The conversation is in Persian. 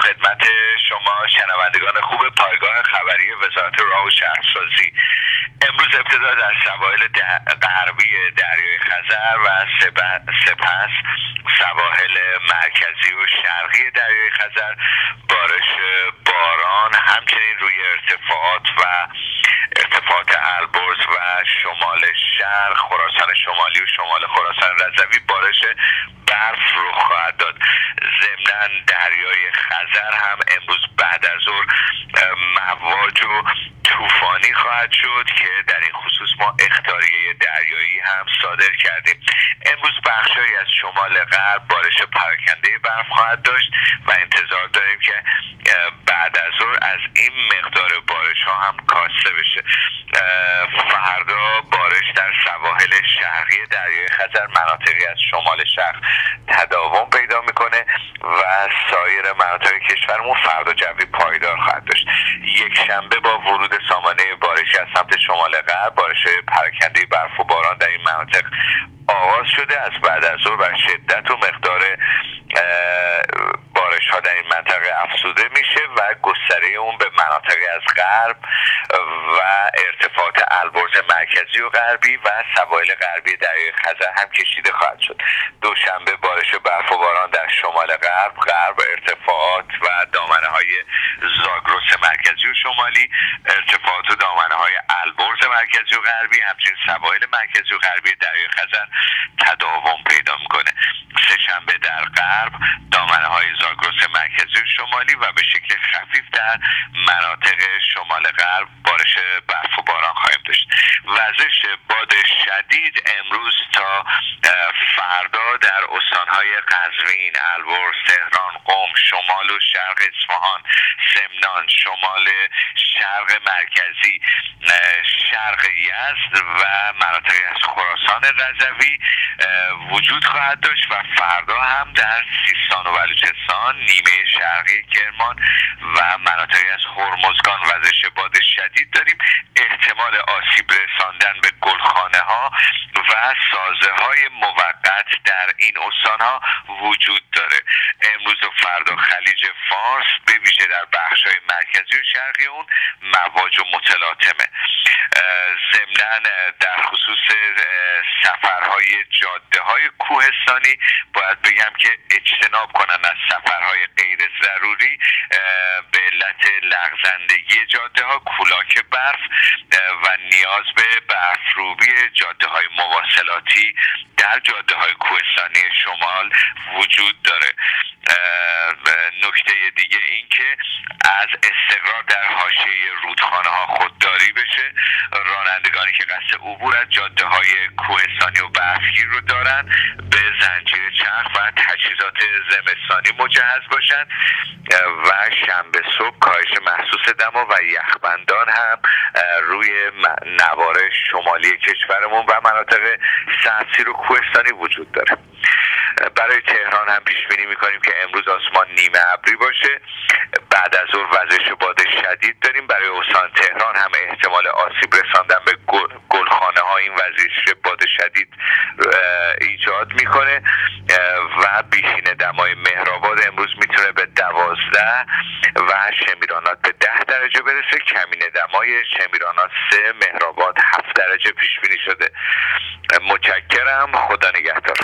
خدمت شما شنوندگان خوب پایگاه خبری وزارت راه و شهرسازی. امروز ابتدا در سواحل غربی دریای خزر و سپس سواحل مرکزی و شرقی دریای خزر بارش باران، همچنین روی ارتفاعات البرز و شمال شرق، خراسان شمالی و شمال خراسان رضوی بارش برف رخ خواهد داد. ضمناً دریای خزر هم امروز بعد از ظهر مواج و طوفانی خواهد شد که در این خصوص ما اخطاریه دریایی هم صادر کردیم. امروز بخشایی از شمال غرب بارش پراکنده برف خواهد داشت و انتظار داریم که بعد از ظهر از این مقدار بارش ها هم کاسته بشه. فردا بارش در سواحل شرقی دریای خزر، مناطقی از شمال شرق تداوم پیدا میکنه و سایر مناطق کشورمون فردا جوی پایدار خواهد داشت. یک شنبه با ورود سامانه بارشی از سمت شمال غرب بارش پراکنده برف و باران در این مناطق آغاز شده. از بعد از ظهر و شدت و مقدار بارش ها در این منطقه افزوده میشه و گستره اون به مناطقی از غرب و ارتفاعات البرز مرکزی و غربی و سواحل غربی دریای خزر هم کشیده خواهد شد. دوشنبه بارش برف و باران در شمال غرب ارتفاعات و دامنه های زاگرس مرکزی و شمالی، ارتفاعات و دامنه های البرز مرکزی و غربی، همچنین سواحل مرکزی و غربی دریای خزر تداوم پیدا میکنه. سه‌شنبه در غرب دامنه های زاگرس مرکزی و شمالی و به شکل خفیف در مناطق شمال غرب بارش برف و باران خواهیم داشت. وزش باد شدید امروز تا فردا در استانهای قزوین، البرز، تهران، قم، شمال و شرق اصفهان، سمنان، شمال شرق مرکزی، شرق یزد و مناطقی از خراسان رضوی وجود خواهد داشت و فردا هم در سیستان و بلوچستان، نیمه شرقی کرمان و مناطقی از هرمزگان وزش باد شدید داریم. احتمال آسیب رساندن به گلخانه ها و سازه های موقت در این استان ها وجود داره. امروز و فردا خلیج فارس به ویژه در بخش های مرکزی و شرقی اون مواج و متلاطمه. ضمناً در خصوص سفرهای جاده های کوهستانی باید بگم که اجتناب کنن از سفرهای غیر ضروری به علت لغزندگی جاده ها، کولاک برف و نیاز به برفروبی جاده های مواصلاتی در جاده های کوهستانی شمال وجود داره. نکته دیگه این که از استقرار در حاشیه رودخانه ها خودداری بشه. رانندگانی که قصد عبور از جاده های کوهستانی و برفگیر رو دارن به زنجیر چرخ و تجهیزات زمستانی مجهز باشن و شنبه صبح کاهش محسوس دما و یخبندان هم روی نوار شمالی کشورمون و مناطق سردسیر و کوهستانی وجود داره. برای تهران هم پیش بینی میکنیم که امروز آسمان نیمه ابری باشه. بعد از ظهر وزش باد شدید داریم. برای استان تهران هم احتمال آسیب رساندن به گلخانه ها این وزش باد شدید ایجاد میکنه و بیشین دمای مهرآباد امروز میتونه به 12 و شمیرانات به 10 درجه برسه. کمین دمای شمیرانات 3، مهرآباد 7 درجه پیش بینی شده. متشکرم. خدا نگهدار.